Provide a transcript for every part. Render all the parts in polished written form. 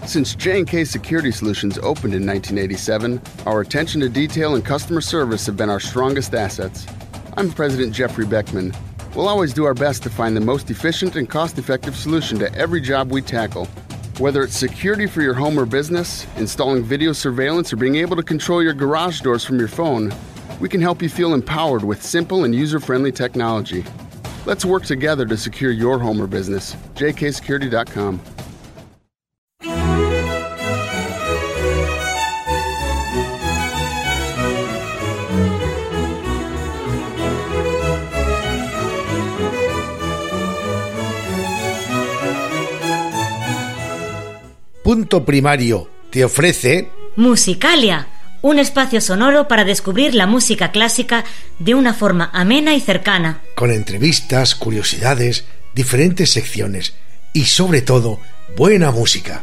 Since J&K Security Solutions opened in 1987, our attention to detail and customer service have been our strongest assets. I'm President Jeffrey Beckman. We'll always do our best to find the most efficient and cost-effective solution to every job we tackle. Whether it's security for your home or business, installing video surveillance, or being able to control your garage doors from your phone, we can help you feel empowered with simple and user-friendly technology. Let's work together to secure your home or business. jksecurity.com. Punto Primario te ofrece Musicalia, un espacio sonoro para descubrir la música clásica de una forma amena y cercana. Con entrevistas, curiosidades, diferentes secciones y sobre todo, buena música.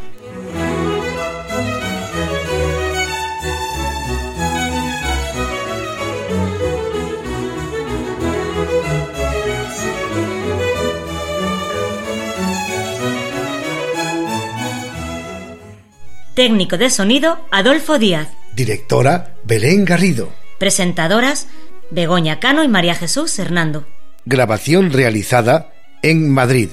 Técnico de sonido, Adolfo Díaz. Directora, Belén Garrido. Presentadoras, Begoña Cano y María Jesús Hernando. Grabación realizada en Madrid.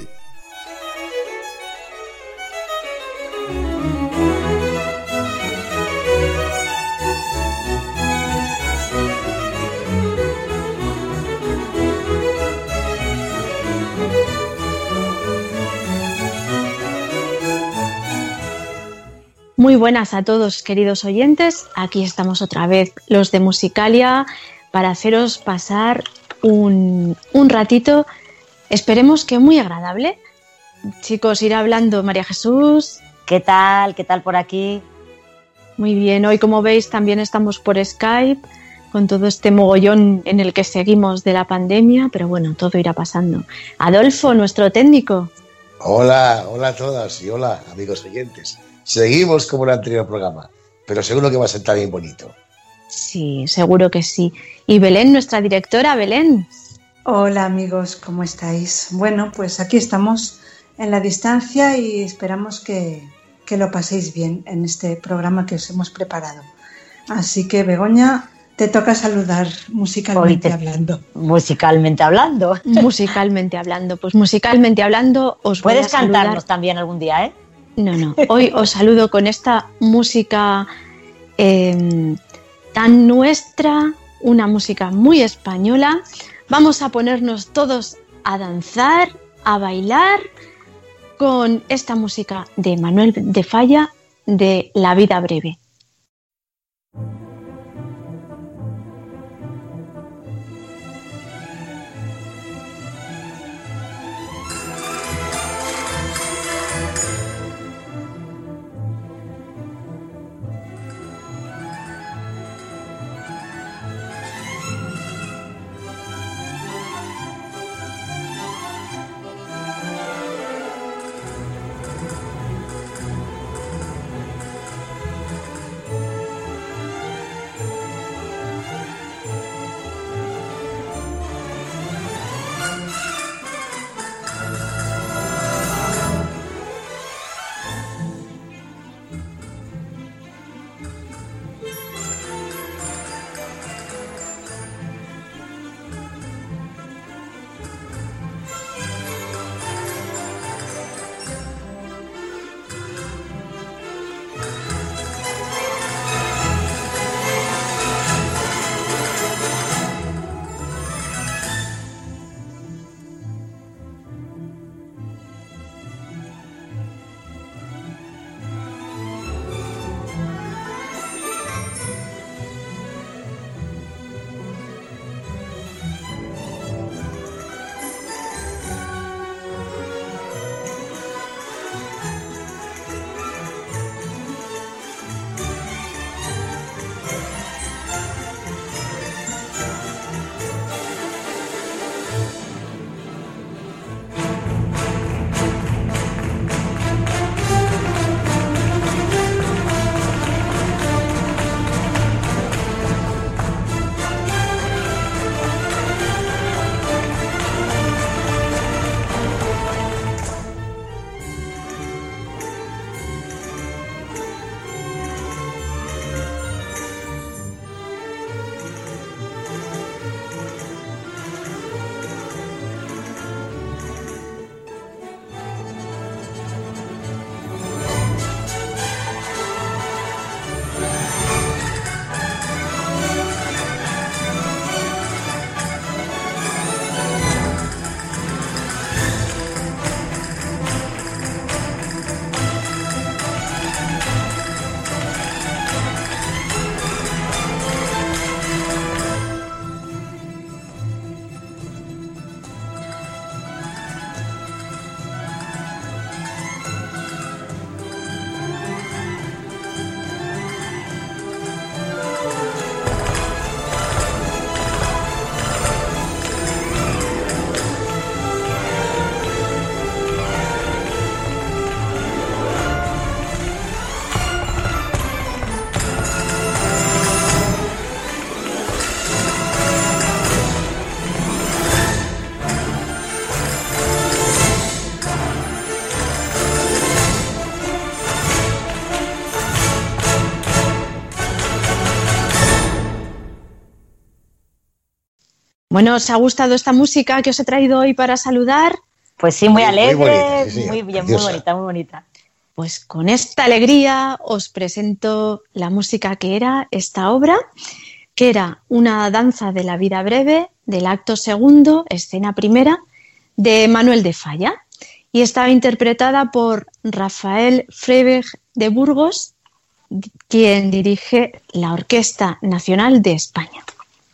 Muy buenas a todos, queridos oyentes. Aquí estamos otra vez, los de Musicalia, para haceros pasar un ratito, esperemos que muy agradable. Chicos, ir hablando. María Jesús. ¿Qué tal? ¿Qué tal por aquí? Muy bien, hoy como veis también estamos por Skype, con todo este mogollón en el que seguimos de la pandemia, pero bueno, todo irá pasando. Adolfo, nuestro técnico. Hola a todas y hola amigos oyentes. Seguimos como en el anterior programa, pero seguro que va a ser también bonito. Sí, seguro que sí. Y Belén, nuestra directora. Belén. Hola amigos, ¿cómo estáis? Bueno, pues aquí estamos en la distancia y esperamos que lo paséis bien en este programa que os hemos preparado. Así que Begoña, te toca saludar musicalmente hablando. Musicalmente hablando. Musicalmente hablando. Pues musicalmente hablando os voy a saludar. Puedes cantarnos también algún día, ¿eh? No. Hoy os saludo con esta música tan nuestra, una música muy española. Vamos a ponernos todos a danzar, a bailar con esta música de Manuel de Falla, de La vida breve. Bueno, ¿os ha gustado esta música que os he traído hoy para saludar? Pues sí, muy alegre, muy bonita, sí, muy bien, preciosa. muy bonita, muy bonita. Pues con esta alegría os presento la música que era esta obra, que era una danza de la vida breve del acto segundo, escena primera, de Manuel de Falla, y estaba interpretada por Rafael Freiberg de Burgos, quien dirige la Orquesta Nacional de España.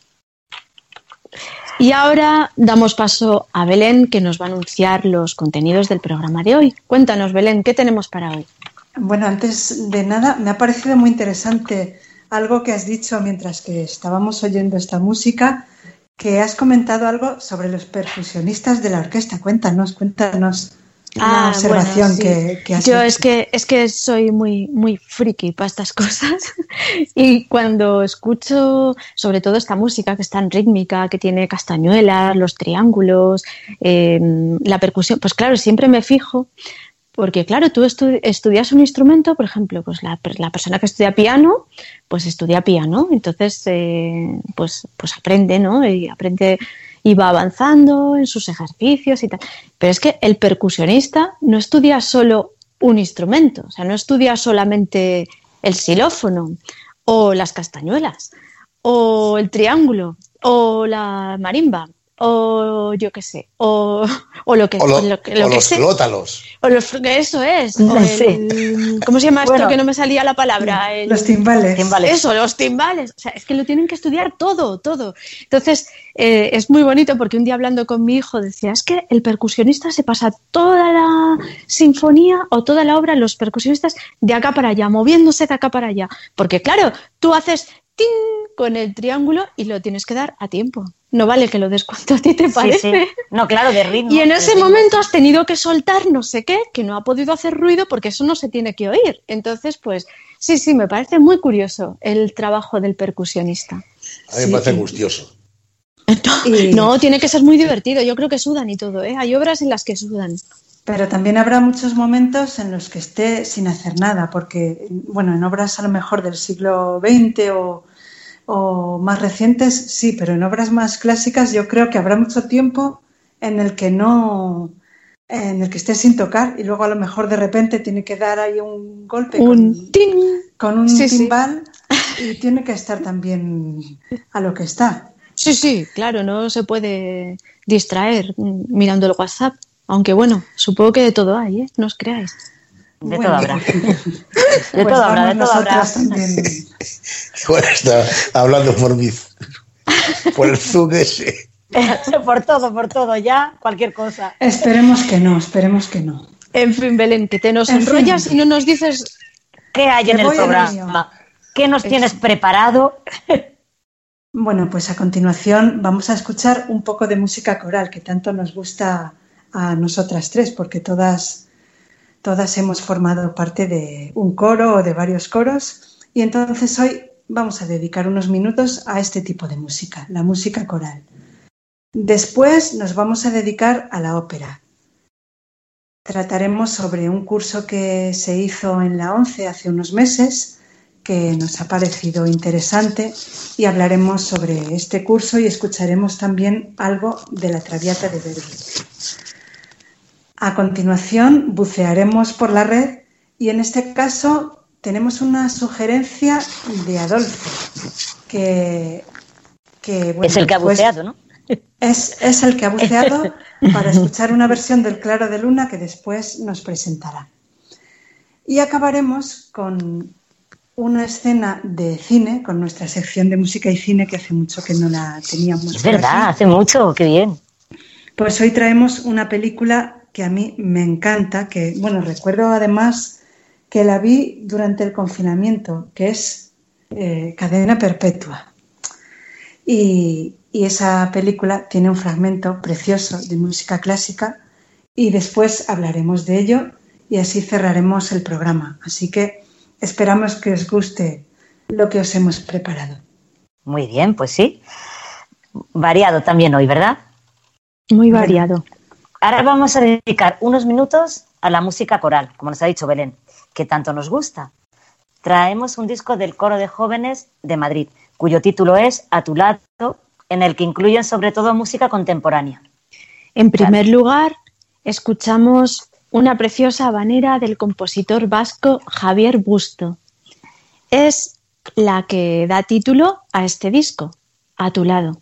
Y ahora damos paso a Belén, que nos va a anunciar los contenidos del programa de hoy. Cuéntanos, Belén, ¿qué tenemos para hoy? Bueno, antes de nada, me ha parecido muy interesante algo que has dicho mientras que estábamos oyendo esta música, que has comentado algo sobre los percusionistas de la orquesta. Cuéntanos una observación, bueno, sí. que has Yo hecho. es que soy muy friki para estas cosas y cuando escucho sobre todo esta música que es tan rítmica, que tiene castañuelas, los triángulos, la percusión, pues claro, siempre me fijo. Porque, claro, tú estudias un instrumento, por ejemplo, pues la persona que estudia piano, pues estudia piano, entonces pues aprende, ¿no? Y aprende y va avanzando en sus ejercicios y tal. Pero es que el percusionista no estudia solo un instrumento, o sea, no estudia solamente el xilófono o las castañuelas o el triángulo o la marimba. O yo qué sé, o lo que los sea. clótalos. O eso es. No O sé. ¿cómo se llama esto Bueno, que no me salía la palabra? Los timbales. Eso, los timbales. O sea, es que lo tienen que estudiar todo. Entonces, es muy bonito porque un día hablando con mi hijo decía, es que el percusionista se pasa toda la sinfonía o toda la obra, los percusionistas, de acá para allá, moviéndose de acá para allá. Porque claro, tú haces ¡ting! Con el triángulo y lo tienes que dar a tiempo. No vale que lo des cuando a ti te parece. Sí. No, claro, de ritmo. Y en ese momento has tenido que soltar no sé qué, que no ha podido hacer ruido porque eso no se tiene que oír. Entonces, pues sí, me parece muy curioso el trabajo del percusionista. A mí me parece angustioso. No, tiene que ser muy divertido. Yo creo que sudan y todo, ¿eh? Hay obras en las que sudan. Pero también habrá muchos momentos en los que esté sin hacer nada, porque, bueno, en obras a lo mejor del siglo XX o más recientes, sí, pero en obras más clásicas yo creo que habrá mucho tiempo en el que esté sin tocar y luego a lo mejor de repente tiene que dar ahí un golpe con un timbal y tiene que estar también a lo que está. Sí, claro, no se puede distraer mirando el WhatsApp, aunque bueno, supongo que de todo hay, ¿eh? No os creáis. De todo habrá. De Pues todo habrá, de todo habrá. También. Bueno, está hablando por el Zoom ese. Por todo, ya, cualquier cosa. Esperemos que no. En fin, Belén, que te nos enrollas y no nos dices... ¿Qué hay en el voy al programa? ¿Qué nos tienes preparado? Bueno, pues a continuación vamos a escuchar un poco de música coral que tanto nos gusta a nosotras tres, porque todas hemos formado parte de un coro o de varios coros y entonces hoy vamos a dedicar unos minutos a este tipo de música, la música coral. Después nos vamos a dedicar a la ópera. Trataremos sobre un curso que se hizo en la ONCE hace unos meses que nos ha parecido interesante y hablaremos sobre este curso y escucharemos también algo de la Traviata de Verdi. A continuación bucearemos por la red y en este caso tenemos una sugerencia de Adolfo que bueno, es el que ha buceado, ¿no? Es el que ha buceado para escuchar una versión del Claro de Luna que después nos presentará. Y acabaremos con una escena de cine, con nuestra sección de música y cine que hace mucho que no la teníamos. Es verdad, hace mucho, qué bien. Pues hoy traemos una película que a mí me encanta, que, bueno, recuerdo además que la vi durante el confinamiento, que es Cadena Perpetua. Y esa película tiene un fragmento precioso de música clásica y después hablaremos de ello y así cerraremos el programa. Así que esperamos que os guste lo que os hemos preparado. Muy bien, pues sí. Variado también hoy, ¿verdad? Muy variado. Ahora vamos a dedicar unos minutos a la música coral, como nos ha dicho Belén, que tanto nos gusta. Traemos un disco del Coro de Jóvenes de Madrid, cuyo título es A tu lado, en el que incluyen sobre todo música contemporánea. En primer lugar, escuchamos una preciosa habanera del compositor vasco Javier Busto. Es la que da título a este disco, A tu lado.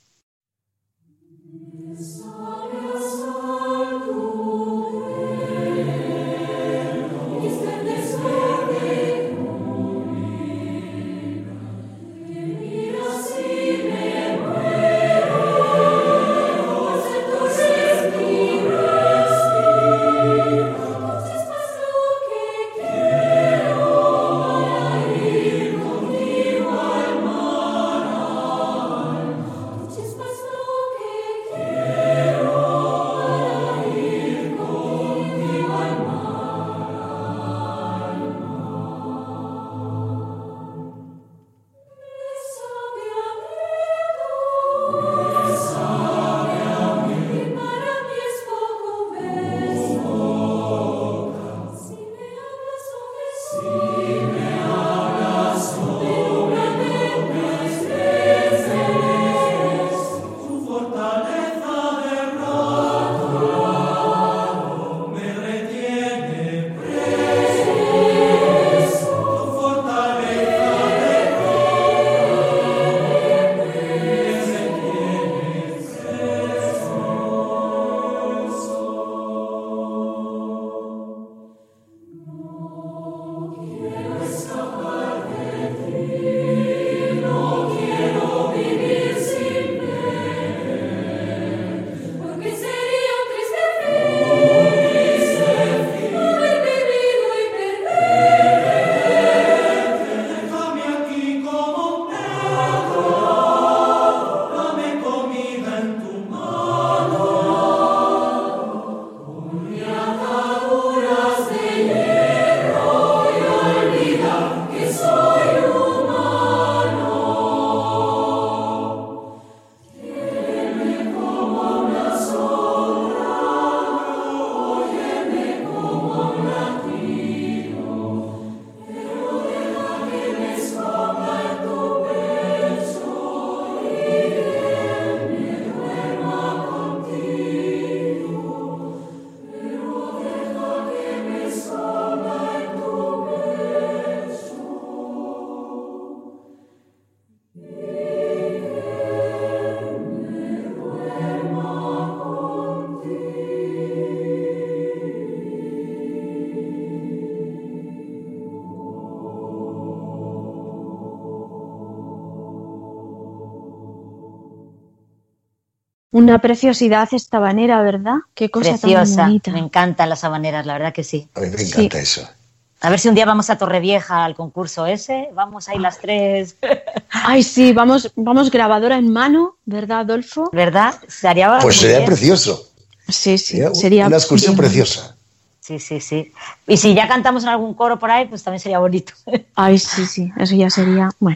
Una preciosidad esta habanera, ¿verdad? Qué cosa Preciosa, tan bonita. me encantan las habaneras, la verdad que sí. A mí me encanta eso. A ver si un día vamos a Torrevieja al concurso ese, vamos ahí las tres. Ay, sí, vamos grabadora en mano, ¿verdad, Adolfo? ¿Verdad? Sería Pues muy sería bien. precioso. Sí, Sería sería una excursión bien. preciosa. Sí, sí, sí. Y si ya cantamos en algún coro por ahí, pues también sería bonito. Ay, sí, eso ya sería, bueno.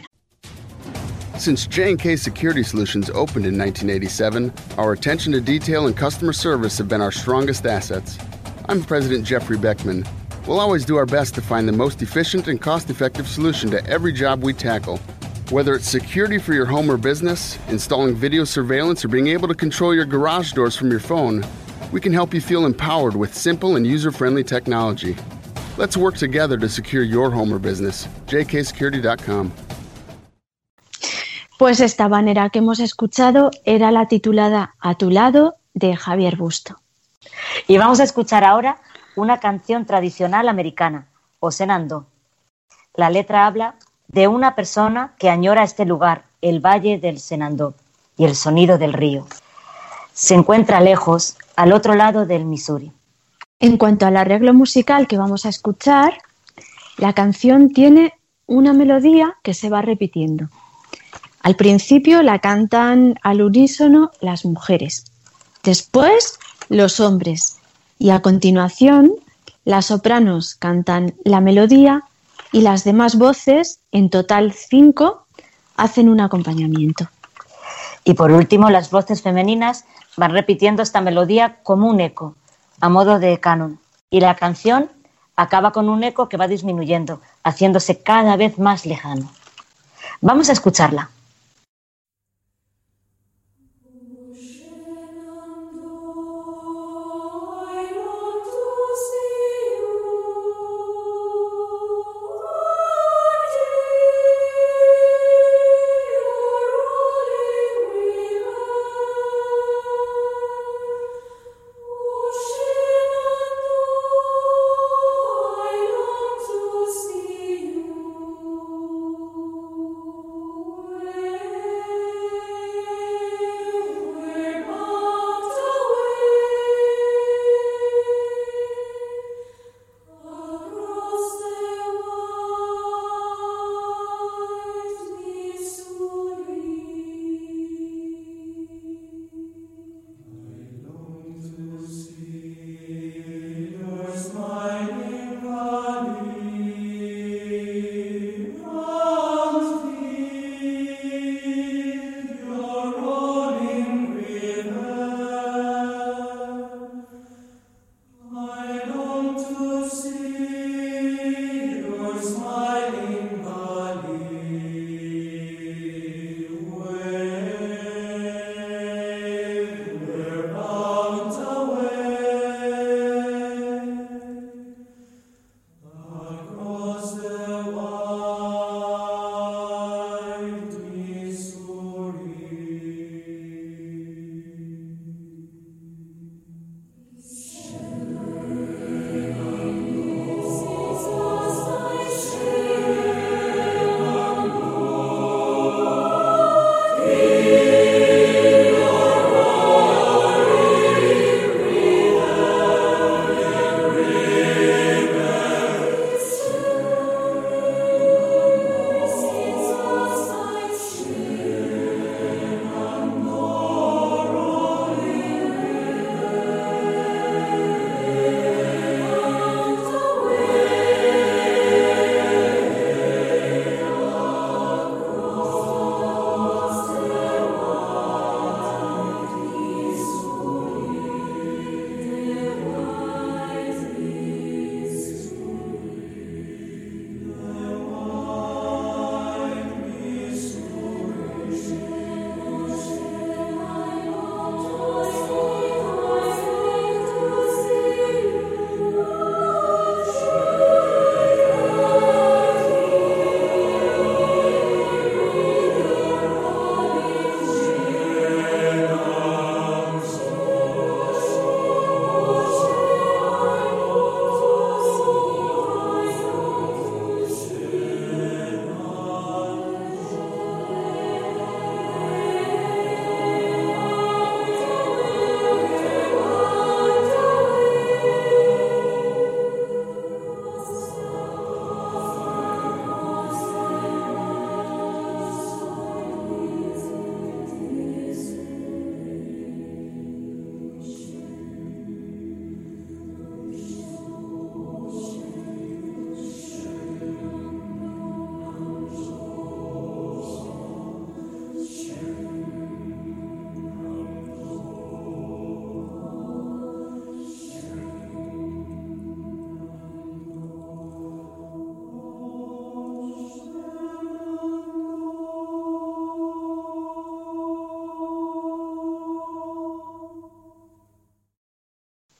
Since J&K Security Solutions opened in 1987, our attention to detail and customer service have been our strongest assets. I'm President Jeffrey Beckman. We'll always do our best to find the most efficient and cost-effective solution to every job we tackle. Whether it's security for your home or business, installing video surveillance, or being able to control your garage doors from your phone, we can help you feel empowered with simple and user-friendly technology. Let's work together to secure your home or business. jksecurity.com. Pues esta habanera que hemos escuchado era la titulada A tu lado, de Javier Busto. Y vamos a escuchar ahora una canción tradicional americana, O Senando. La letra habla de una persona que añora este lugar, el Valle del Senando, y el sonido del río. Se encuentra lejos, al otro lado del Missouri. En cuanto al arreglo musical que vamos a escuchar, la canción tiene una melodía que se va repitiendo. Al principio la cantan al unísono las mujeres, después los hombres y a continuación las sopranos cantan la melodía y las demás voces, en total 5, hacen un acompañamiento. Y por último, las voces femeninas van repitiendo esta melodía como un eco, a modo de canon. Y la canción acaba con un eco que va disminuyendo, haciéndose cada vez más lejano. Vamos a escucharla.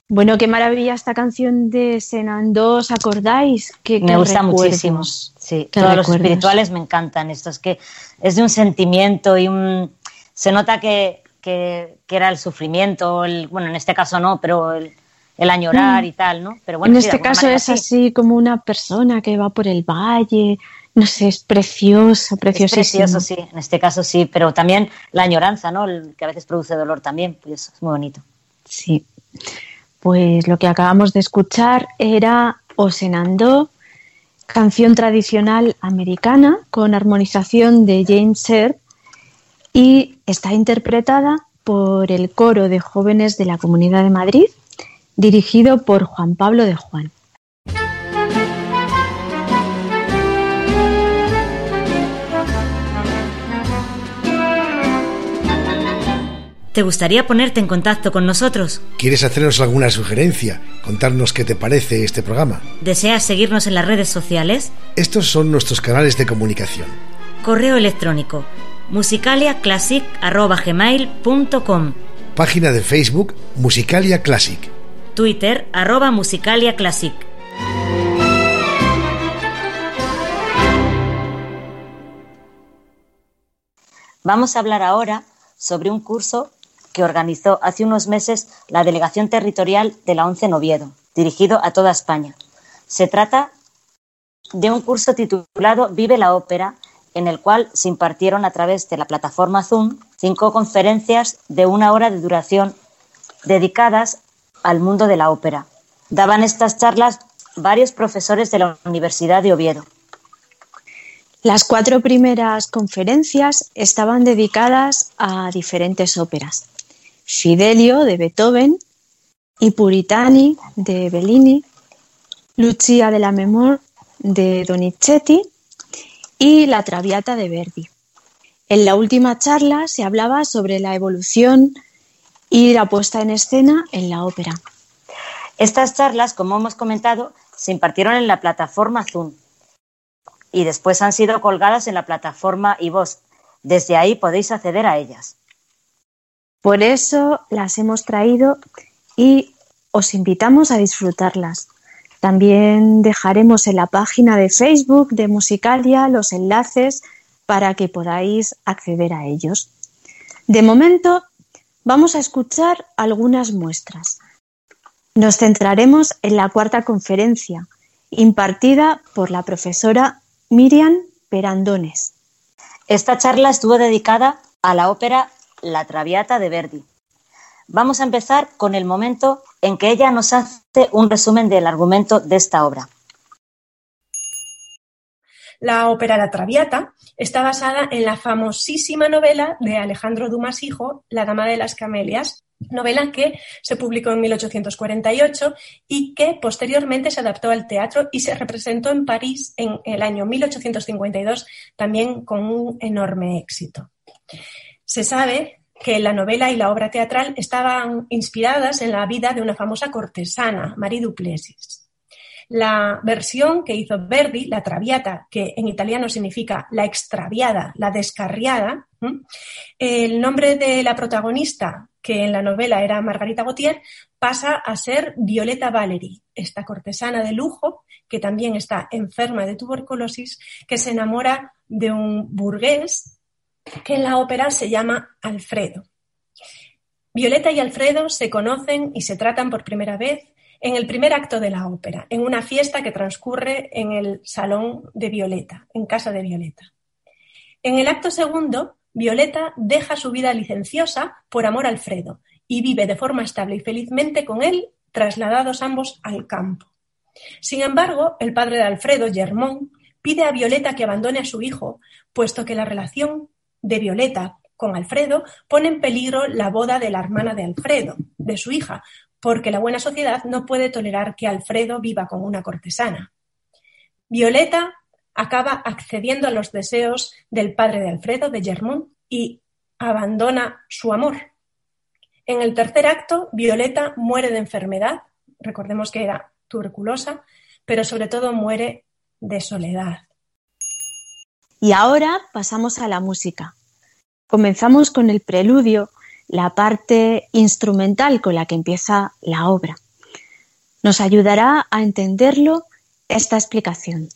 Bueno, qué maravilla esta canción de Senandó, ¿os acordáis? Me gusta muchísimo. Sí, todos los espirituales me encantan. Esto es que es de un sentimiento y se nota que era el sufrimiento, bueno, en este caso no, pero el añorar y tal, ¿no? Pero bueno, en este caso es así como una persona que va por el valle, no sé, es precioso, preciosísimo. Es precioso, sí, en este caso sí, pero también la añoranza, ¿no? Que a veces produce dolor también, pues es muy bonito. Sí. Pues lo que acabamos de escuchar era O Senandó, canción tradicional americana con armonización de James Earl y está interpretada por el coro de jóvenes de la Comunidad de Madrid, dirigido por Juan Pablo de Juan. ¿Te gustaría ponerte en contacto con nosotros? ¿Quieres hacernos alguna sugerencia? ¿Contarnos qué te parece este programa? ¿Deseas seguirnos en las redes sociales? Estos son nuestros canales de comunicación. Correo electrónico musicaliaclassic@gmail.com. Página de Facebook Musicalia Classic. Twitter @musicaliaclassic. Vamos a hablar ahora sobre un curso que organizó hace unos meses la Delegación Territorial de la ONCE en Oviedo, dirigido a toda España. Se trata de un curso titulado Vive la Ópera, en el cual se impartieron a través de la plataforma Zoom 5 conferencias de 1 hora de duración dedicadas al mundo de la ópera. Daban estas charlas varios profesores de la Universidad de Oviedo. Las 4 primeras conferencias estaban dedicadas a diferentes óperas. Fidelio, de Beethoven, I Puritani, de Bellini, Lucia de Lammermoor, de Donizetti y La Traviata, de Verdi. En la última charla se hablaba sobre la evolución y la puesta en escena en la ópera. Estas charlas, como hemos comentado, se impartieron en la plataforma Zoom y después han sido colgadas en la plataforma iVoox. Desde ahí podéis acceder a ellas. Por eso las hemos traído y os invitamos a disfrutarlas. También dejaremos en la página de Facebook de Musicalia los enlaces para que podáis acceder a ellos. De momento, vamos a escuchar algunas muestras. Nos centraremos en la 4ª conferencia, impartida por la profesora Miriam Perandones. Esta charla estuvo dedicada a la ópera La Traviata, de Verdi. Vamos a empezar con el momento en que ella nos hace un resumen del argumento de esta obra. La ópera La Traviata está basada en la famosísima novela de Alejandro Dumas hijo, La Dama de las Camelias, novela que se publicó en 1848 y que posteriormente se adaptó al teatro y se representó en París en el año 1852, también con un enorme éxito. Se sabe que la novela y la obra teatral estaban inspiradas en la vida de una famosa cortesana, Marie Duplessis. La versión que hizo Verdi, La Traviata, que en italiano significa la extraviada, la descarriada, el nombre de la protagonista, que en la novela era Margarita Gautier, pasa a ser Violetta Valery, esta cortesana de lujo que también está enferma de tuberculosis, que se enamora de un burgués que en la ópera se llama Alfredo. Violetta y Alfredo se conocen y se tratan por primera vez en el primer acto de la ópera, en una fiesta que transcurre en el salón de Violetta, en casa de Violetta. En el acto segundo, Violetta deja su vida licenciosa por amor a Alfredo y vive de forma estable y felizmente con él, trasladados ambos al campo. Sin embargo, el padre de Alfredo, Germón, pide a Violetta que abandone a su hijo, puesto que la relación de Violetta con Alfredo pone en peligro la boda de la hermana de Alfredo, de su hija, porque la buena sociedad no puede tolerar que Alfredo viva con una cortesana. Violetta acaba accediendo a los deseos del padre de Alfredo, de Germón, y abandona su amor. En el tercer acto, Violetta muere de enfermedad, recordemos que era tuberculosa, pero sobre todo muere de soledad. Y ahora pasamos a la música. Comenzamos con el preludio, la parte instrumental con la que empieza la obra. Nos ayudará a entenderlo esta explicación.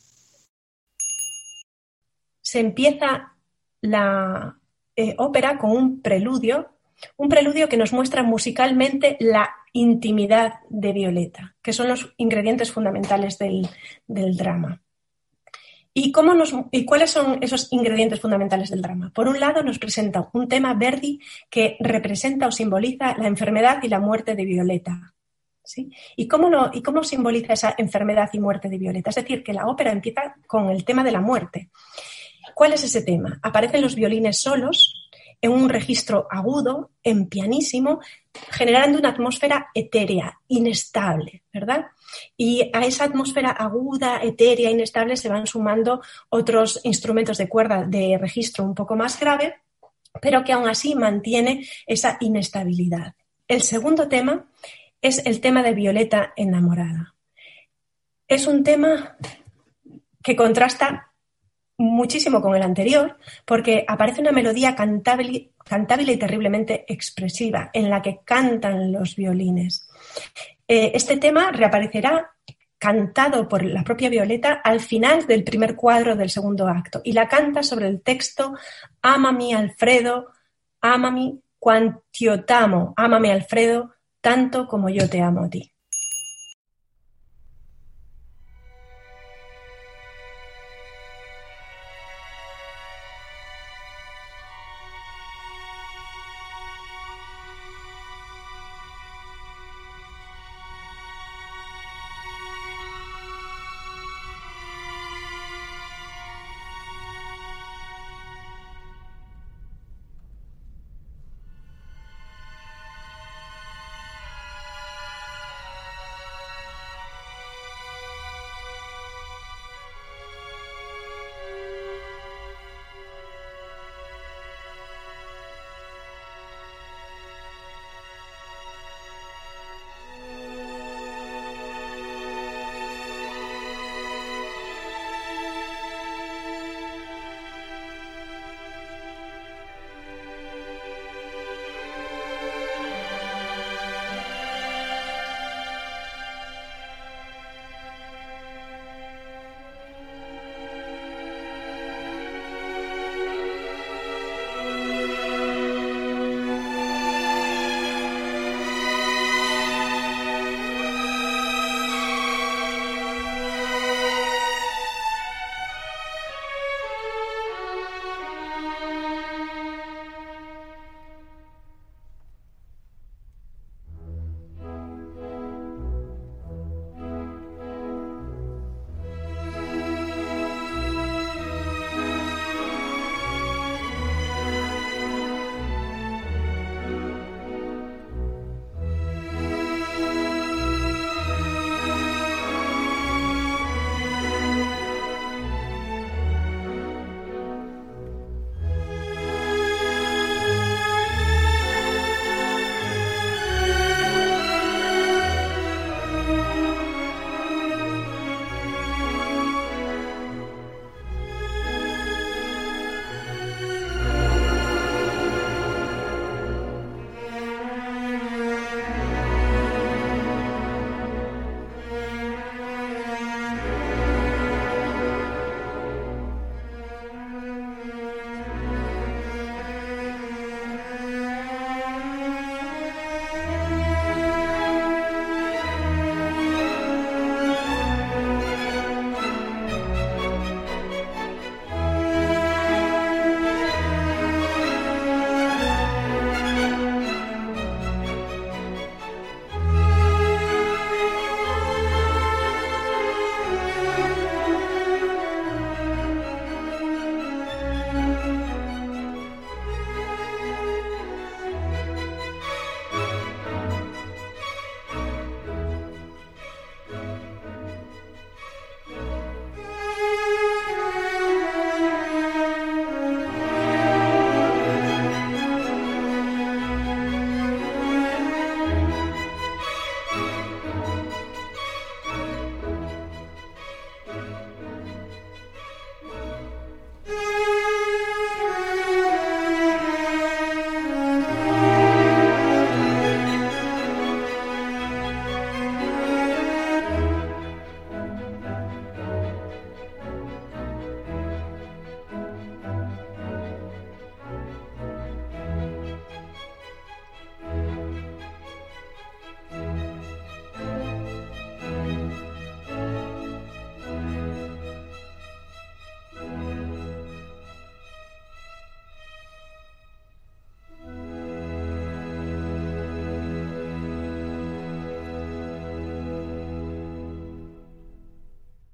Se empieza la ópera con un preludio que nos muestra musicalmente la intimidad de Violeta, que son los ingredientes fundamentales del drama. ¿Y cuáles son esos ingredientes fundamentales del drama? Por un lado, nos presenta un tema Verdi que representa o simboliza la enfermedad y la muerte de Violeta. ¿Sí? ¿Y cómo simboliza esa enfermedad y muerte de Violeta? Es decir, que la ópera empieza con el tema de la muerte. ¿Cuál es ese tema? Aparecen los violines solos en un registro agudo, en pianísimo, generando una atmósfera etérea, inestable, ¿verdad? Y a esa atmósfera aguda, etérea, inestable se van sumando otros instrumentos de cuerda de registro un poco más grave, pero que aún así mantiene esa inestabilidad. El segundo tema es el tema de Violeta enamorada. Es un tema que contrasta muchísimo con el anterior, porque aparece una melodía cantable y terriblemente expresiva, en la que cantan los violines. Este tema reaparecerá cantado por la propia Violeta al final del primer cuadro del segundo acto, y la canta sobre el texto «Amami Alfredo, amami quant'io t'amo, ámame Alfredo, tanto como yo te amo a ti».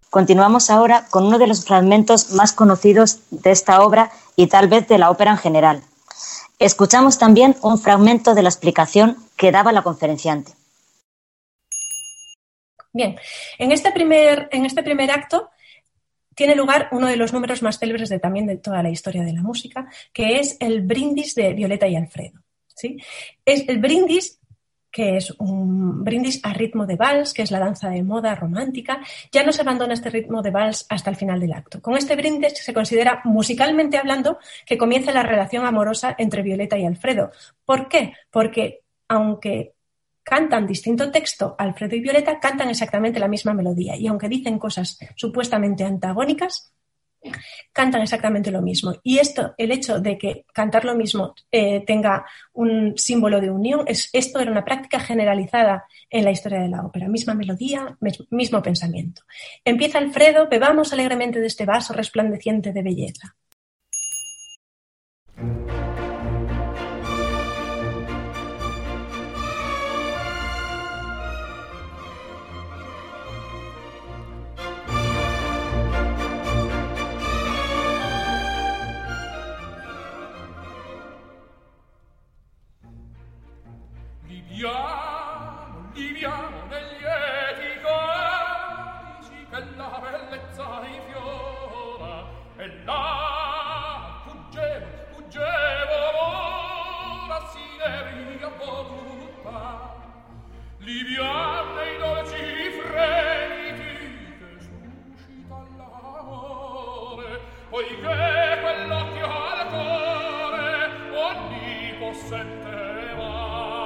Continuamos ahora con uno de los fragmentos más conocidos de esta obra y tal vez de la ópera en general. Escuchamos también un fragmento de la explicación que daba la conferenciante. Bien, en este primer acto tiene lugar uno de los números más célebres también de toda la historia de la música, que es el brindis de Violeta y Alfredo, ¿sí? Es el brindis, que es un brindis a ritmo de vals, que es la danza de moda romántica. Ya no se abandona este ritmo de vals hasta el final del acto. Con este brindis se considera, musicalmente hablando, que comienza la relación amorosa entre Violeta y Alfredo. ¿Por qué? Porque aunque cantan distinto texto, Alfredo y Violeta cantan exactamente la misma melodía, y aunque dicen cosas supuestamente antagónicas, cantan exactamente lo mismo. Y el hecho de que cantar lo mismo tenga un símbolo de unión, esto era una práctica generalizada en la historia de la ópera. Misma melodía, mismo pensamiento. Empieza Alfredo: bebamos alegremente de este vaso resplandeciente de belleza. Liviamo negli lieti corici che la bellezza infiora, e là fuggevo ora si devia voluta. Liviamo nei dolci fremiti che suscita l'amore, poiché quell'occhio al cuore onnipotente va.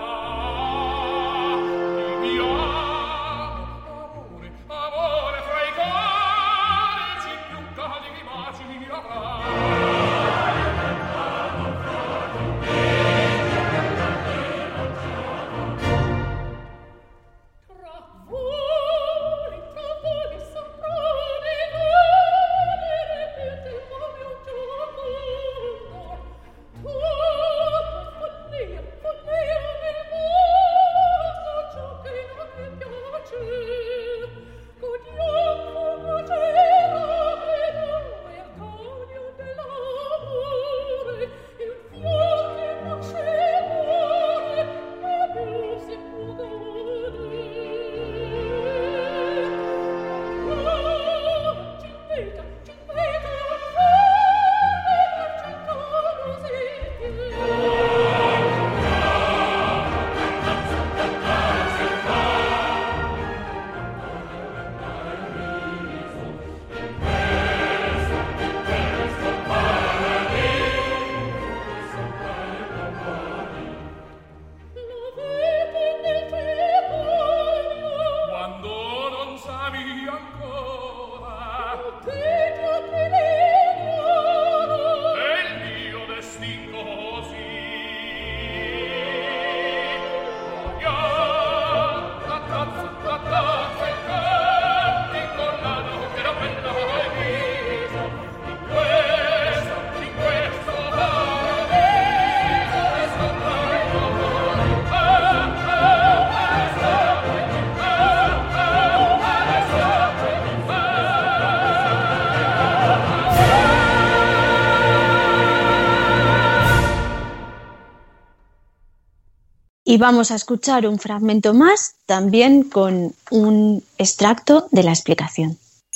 Y vamos a escuchar un fragmento más, también con un extracto de la explicación.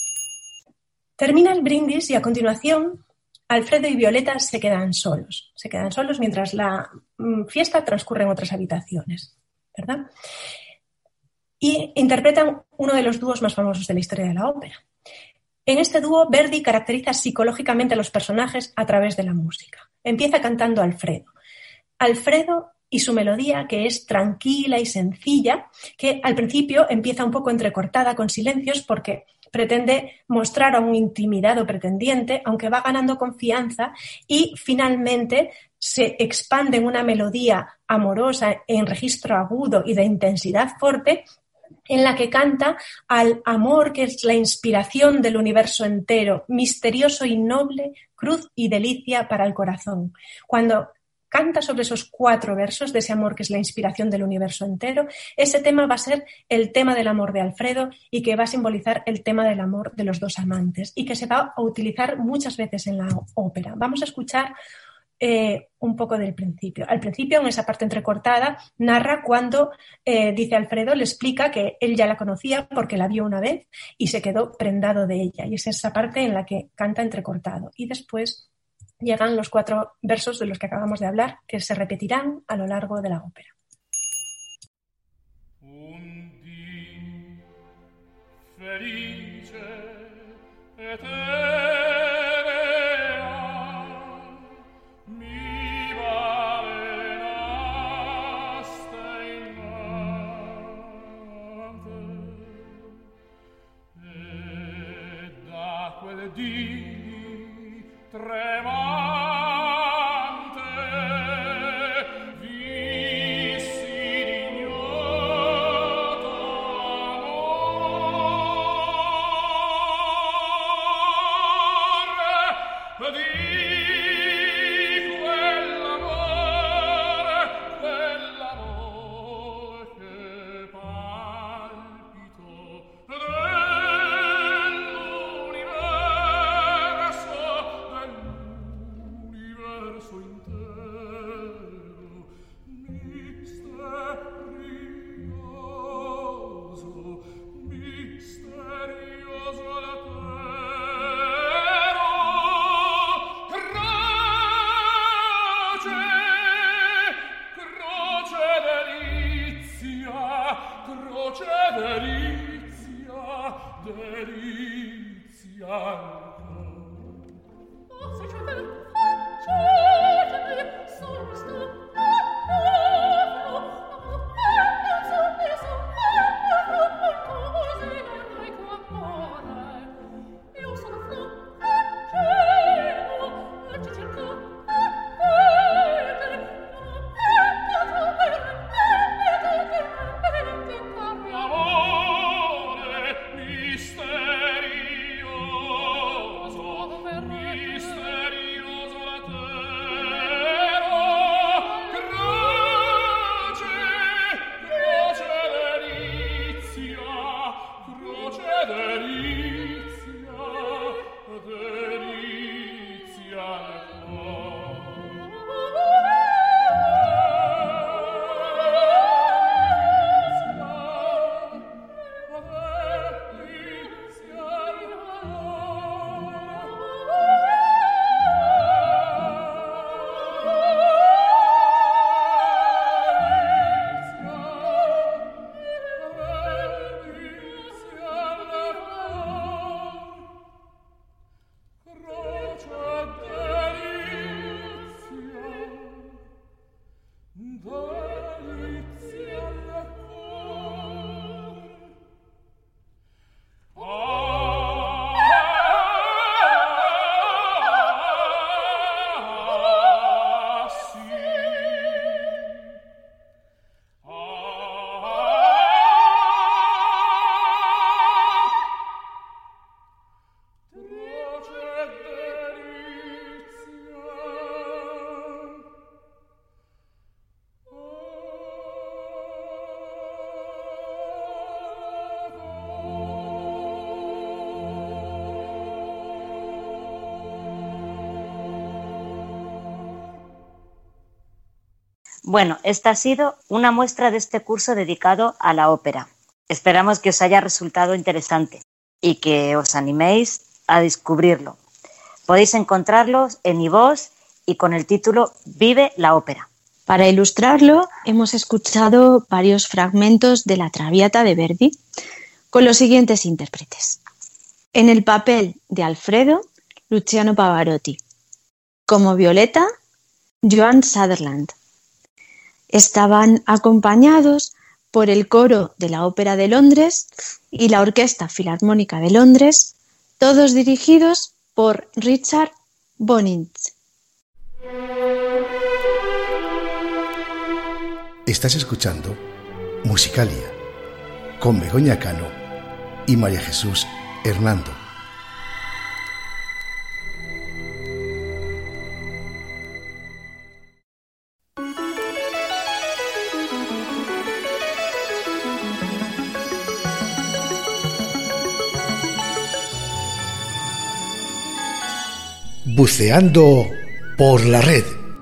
Termina el brindis y a continuación Alfredo y Violeta se quedan solos mientras la fiesta transcurre en otras habitaciones, ¿verdad? Y interpretan uno de los dúos más famosos de la historia de la ópera. En este dúo, Verdi caracteriza psicológicamente a los personajes a través de la música. Empieza cantando Alfredo y su melodía, que es tranquila y sencilla, que al principio empieza un poco entrecortada con silencios porque pretende mostrar a un intimidado pretendiente, aunque va ganando confianza, y finalmente se expande en una melodía amorosa en registro agudo y de intensidad fuerte, en la que canta al amor que es la inspiración del universo entero, misterioso y noble, cruz y delicia para el corazón. Cuando canta sobre esos 4 versos de ese amor que es la inspiración del universo entero. Ese tema va a ser el tema del amor de Alfredo y que va a simbolizar el tema del amor de los 2 amantes y que se va a utilizar muchas veces en la ópera. Vamos a escuchar un poco del principio. Al principio, en esa parte entrecortada, narra cuando dice Alfredo, le explica que él ya la conocía porque la vio una vez y se quedó prendado de ella. Y es esa parte en la que canta entrecortado. Y después llegan los 4 versos de los que acabamos de hablar, que se repetirán a lo largo de la ópera. Un dì felice eterna mi valenaste innante e da quel dì tremante vissi d'ignoto amore di quell'amore che palpito dell'universo intero, misterioso latero, croce delizia Bueno, esta ha sido una muestra de este curso dedicado a la ópera. Esperamos que os haya resultado interesante y que os animéis a descubrirlo. Podéis encontrarlos en iVoox y con el título Vive la ópera. Para ilustrarlo, hemos escuchado varios fragmentos de La Traviata de Verdi con los siguientes intérpretes. En el papel de Alfredo, Luciano Pavarotti. Como Violeta, Joan Sutherland. Estaban acompañados por el coro de la Ópera de Londres y la Orquesta Filarmónica de Londres, todos dirigidos por Richard Bonynch. Estás escuchando Musicalia con Begoña Cano y María Jesús Hernando. Buceando por la red.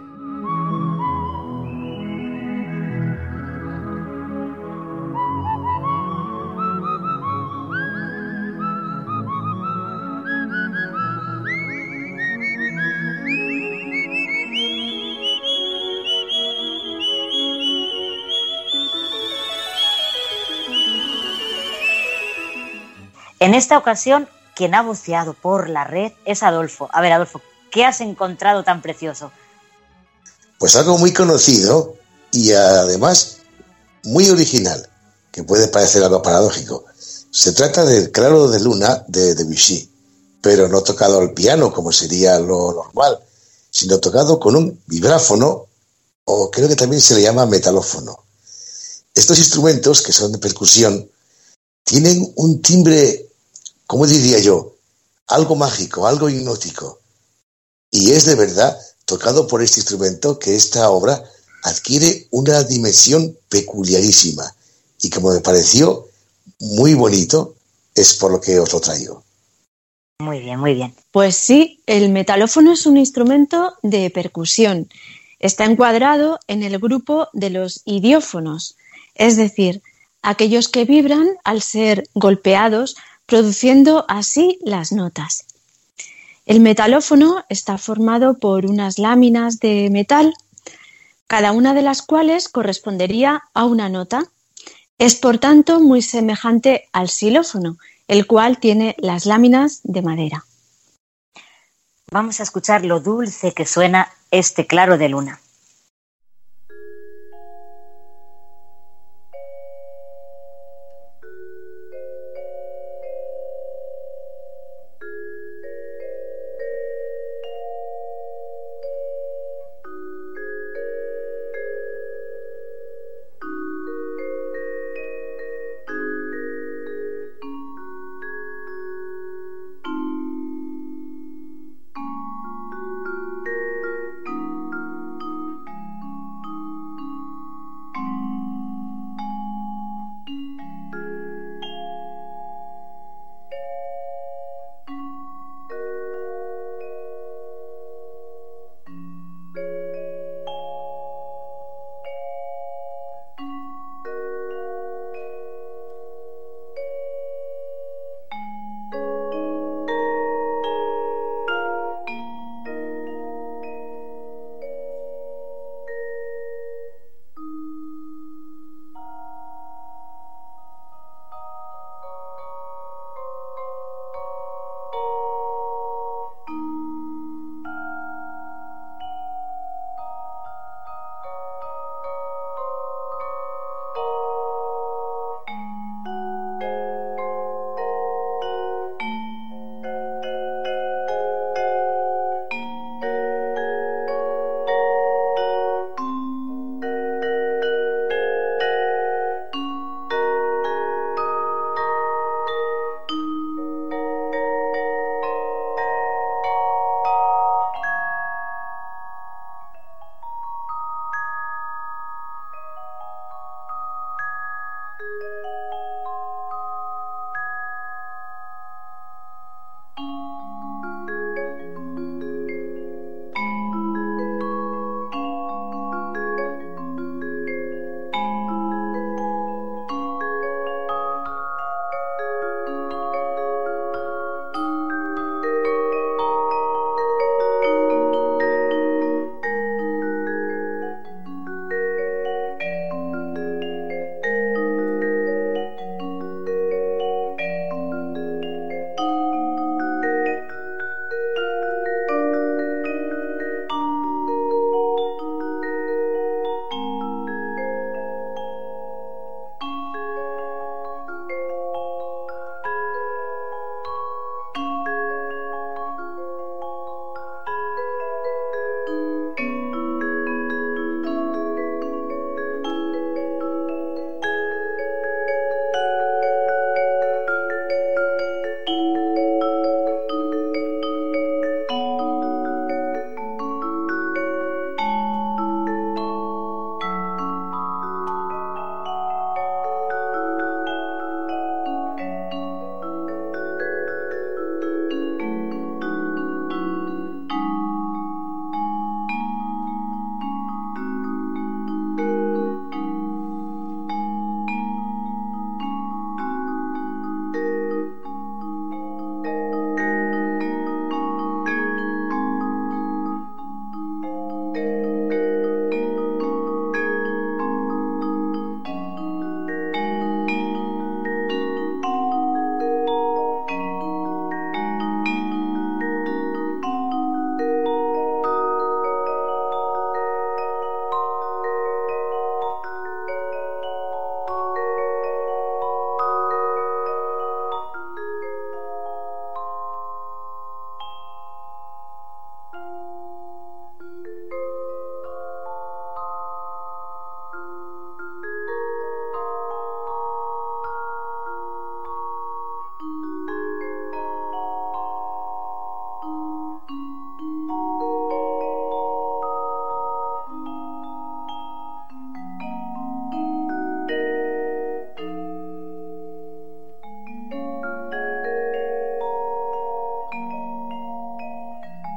En esta ocasión, quien ha buceado por la red es Adolfo. A ver, Adolfo, ¿qué has encontrado tan precioso? Pues algo muy conocido y además muy original, que puede parecer algo paradójico. Se trata del Claro de Luna de Debussy, pero no tocado al piano como sería lo normal, sino tocado con un vibráfono, o creo que también se le llama metalófono. Estos instrumentos, que son de percusión, tienen un timbre, ¿cómo diría yo? Algo mágico, algo hipnótico. Y es de verdad tocado por este instrumento que esta obra adquiere una dimensión peculiarísima. Y como me pareció muy bonito, es por lo que os lo traigo. Muy bien, muy bien. Pues sí, el metalófono es un instrumento de percusión. Está encuadrado en el grupo de los idiófonos, es decir, aquellos que vibran al ser golpeados, produciendo así las notas. El metalófono está formado por unas láminas de metal, cada una de las cuales correspondería a una nota. Es, por tanto, muy semejante al xilófono, el cual tiene las láminas de madera. Vamos a escuchar lo dulce que suena este Claro de Luna.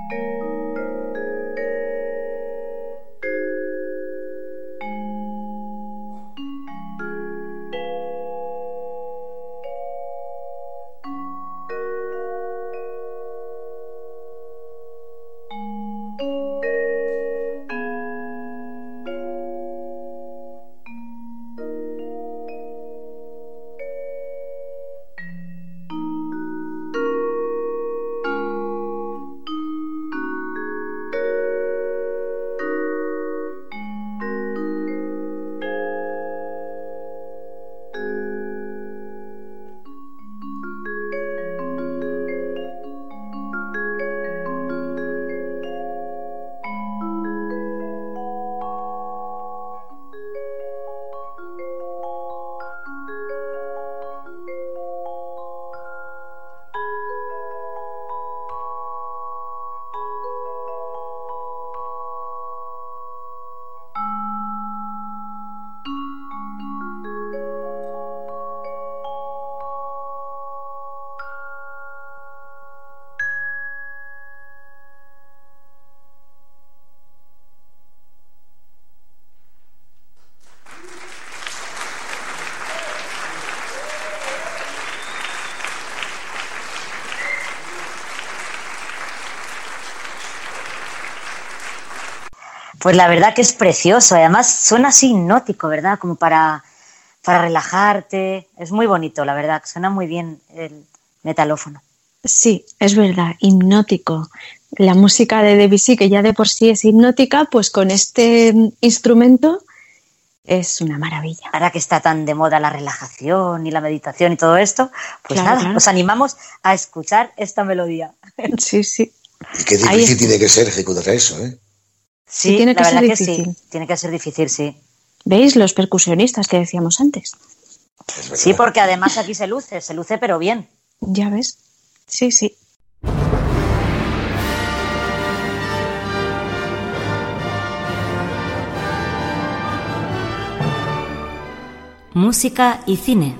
Pues la verdad que es precioso, además suena así hipnótico, ¿verdad? Como para relajarte, es muy bonito, la verdad, suena muy bien el metalófono. Sí, es verdad, hipnótico. La música de Debussy, que ya de por sí es hipnótica, pues con este instrumento es una maravilla. Ahora que está tan de moda la relajación y la meditación y todo esto, pues Claro, nada, claro. nos animamos a escuchar esta melodía. Sí, sí. Y qué difícil tiene que ser ejecutar eso, ¿eh? Sí, tiene que la ser verdad que difícil. sí, tiene que ser difícil, sí. ¿Veis? Los percusionistas que decíamos antes. Sí, porque además aquí se luce pero bien. Ya ves. Sí, sí. Música y cine.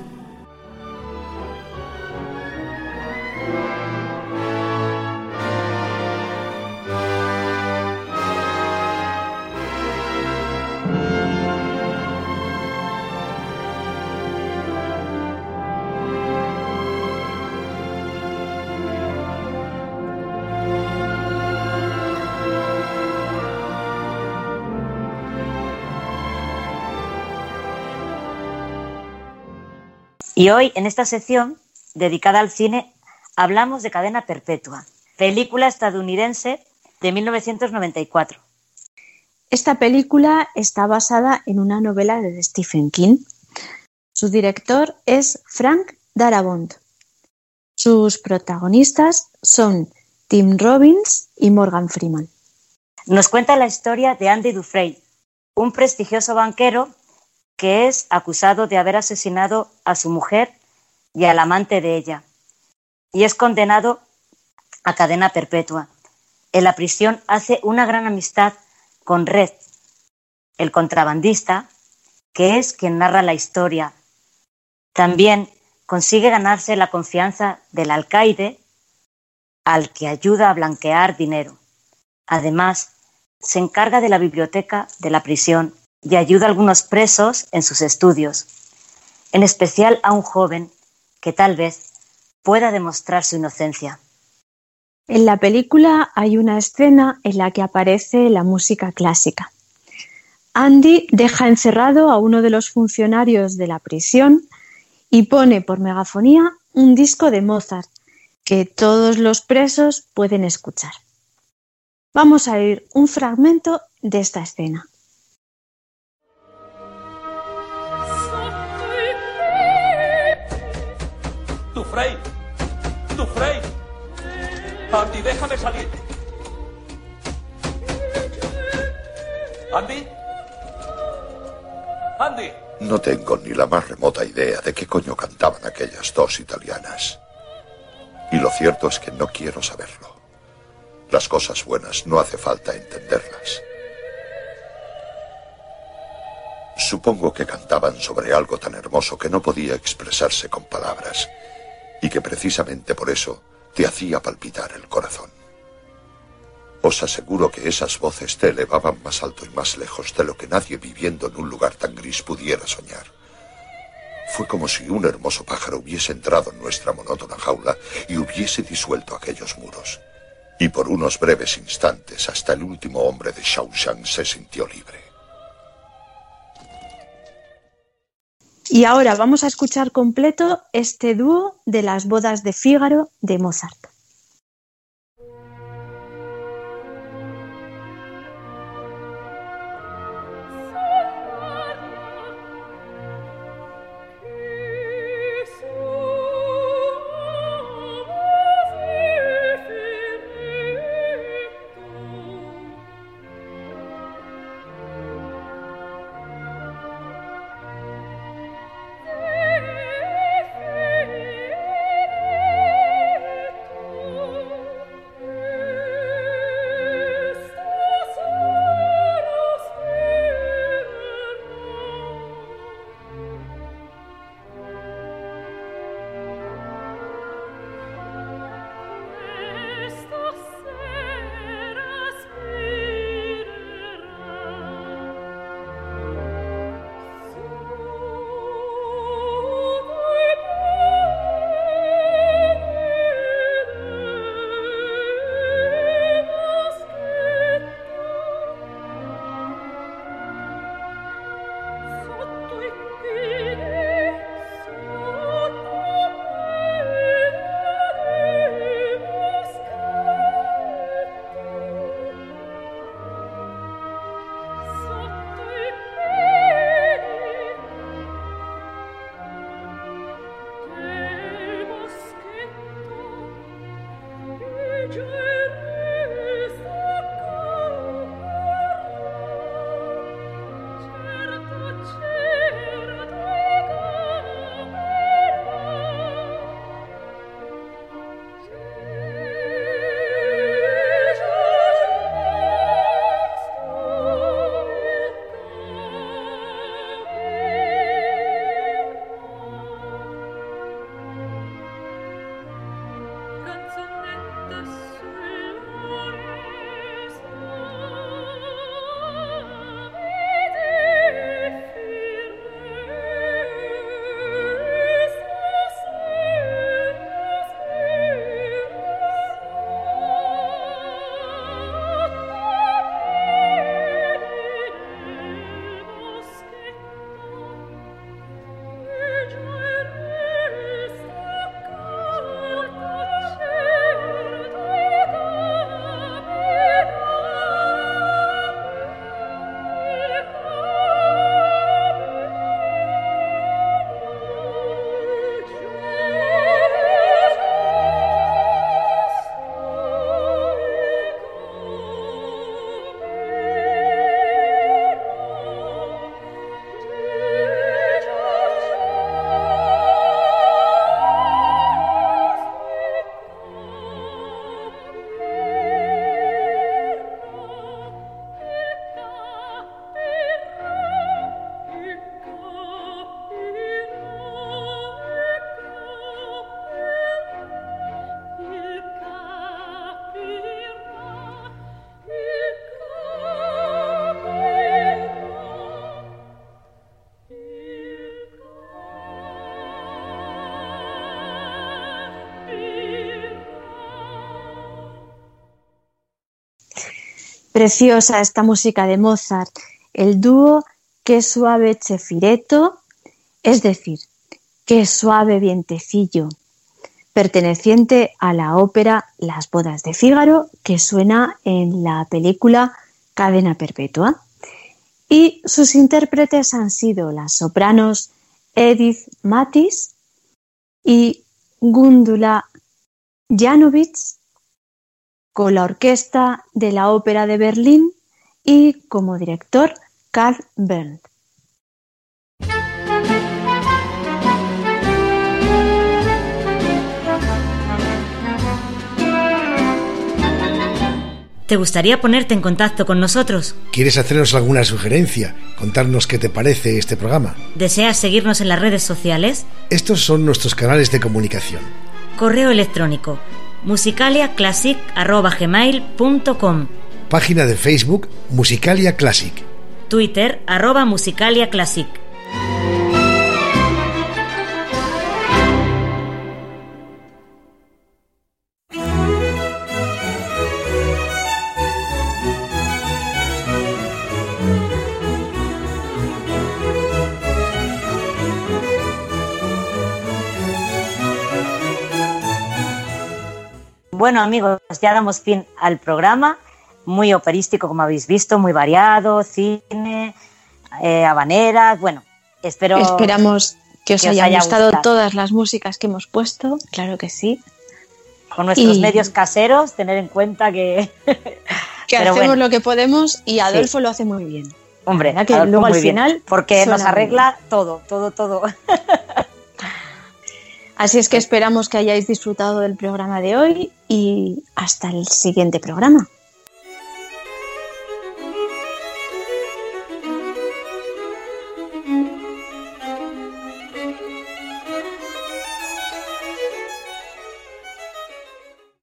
Y hoy, en esta sección dedicada al cine, hablamos de Cadena Perpetua, película estadounidense de 1994. Esta película está basada en una novela de Stephen King. Su director es Frank Darabont. Sus protagonistas son Tim Robbins y Morgan Freeman. Nos cuenta la historia de Andy Dufresne, un prestigioso banquero que es acusado de haber asesinado a su mujer y al amante de ella, y es condenado a cadena perpetua. En la prisión hace una gran amistad con Red, el contrabandista, que es quien narra la historia. También consigue ganarse la confianza del alcaide, al que ayuda a blanquear dinero. Además, se encarga de la biblioteca de la prisión y ayuda a algunos presos en sus estudios, en especial a un joven que tal vez pueda demostrar su inocencia. En la película hay una escena en la que aparece la música clásica. Andy deja encerrado a uno de los funcionarios de la prisión y pone por megafonía un disco de Mozart que todos los presos pueden escuchar. Vamos a oír un fragmento de esta escena. Dufresne, Andy, déjame salir. Andy. No tengo ni la más remota idea de qué coño cantaban aquellas dos italianas. Y lo cierto es que no quiero saberlo. Las cosas buenas no hace falta entenderlas. Supongo que cantaban sobre algo tan hermoso que no podía expresarse con palabras, y que precisamente por eso te hacía palpitar el corazón. Os aseguro que esas voces te elevaban más alto y más lejos de lo que nadie viviendo en un lugar tan gris pudiera soñar. Fue como si un hermoso pájaro hubiese entrado en nuestra monótona jaula y hubiese disuelto aquellos muros. Y por unos breves instantes, hasta el último hombre de Shawshank se sintió libre. Y ahora vamos a escuchar completo este dúo de Las bodas de Fígaro de Mozart. Preciosa esta música de Mozart, el dúo Qué suave chefireto, es decir, Qué suave vientecillo, perteneciente a la ópera Las bodas de Fígaro, que suena en la película Cadena perpetua. Y sus intérpretes han sido las sopranos Edith Matis y Gundula Janowitz, con la orquesta de la Ópera de Berlín y como director Karl Berndt. ¿Te gustaría ponerte en contacto con nosotros? ¿Quieres hacernos alguna sugerencia? ¿Contarnos qué te parece este programa? ¿Deseas seguirnos en las redes sociales? Estos son nuestros canales de comunicación. Correo electrónico musicaliaclassic@gmail.com. Página de Facebook Musicalia Classic. Twitter @musicaliaclassic. Bueno, amigos, ya damos fin al programa, muy operístico como habéis visto, muy variado, cine, habaneras, bueno, esperamos que os hayan gustado todas las músicas que hemos puesto, claro que sí. Con nuestros medios caseros, tener en cuenta que hacemos lo que podemos y Adolfo lo hace muy bien. Hombre, que luego al final bien, porque nos arregla todo. Así es que esperamos que hayáis disfrutado del programa de hoy y hasta el siguiente programa.